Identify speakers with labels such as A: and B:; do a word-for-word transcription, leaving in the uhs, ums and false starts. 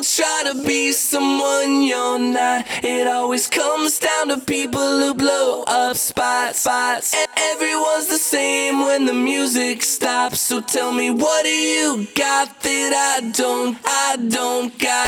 A: Don't try to be someone you're not. It always comes down to people who blow up spots, spots. And everyone's the same when the music stops. So tell me, what do you got that I don't, I don't got?